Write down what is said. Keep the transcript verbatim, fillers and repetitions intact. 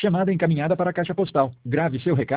Chamada encaminhada para a caixa postal. Grave seu recado.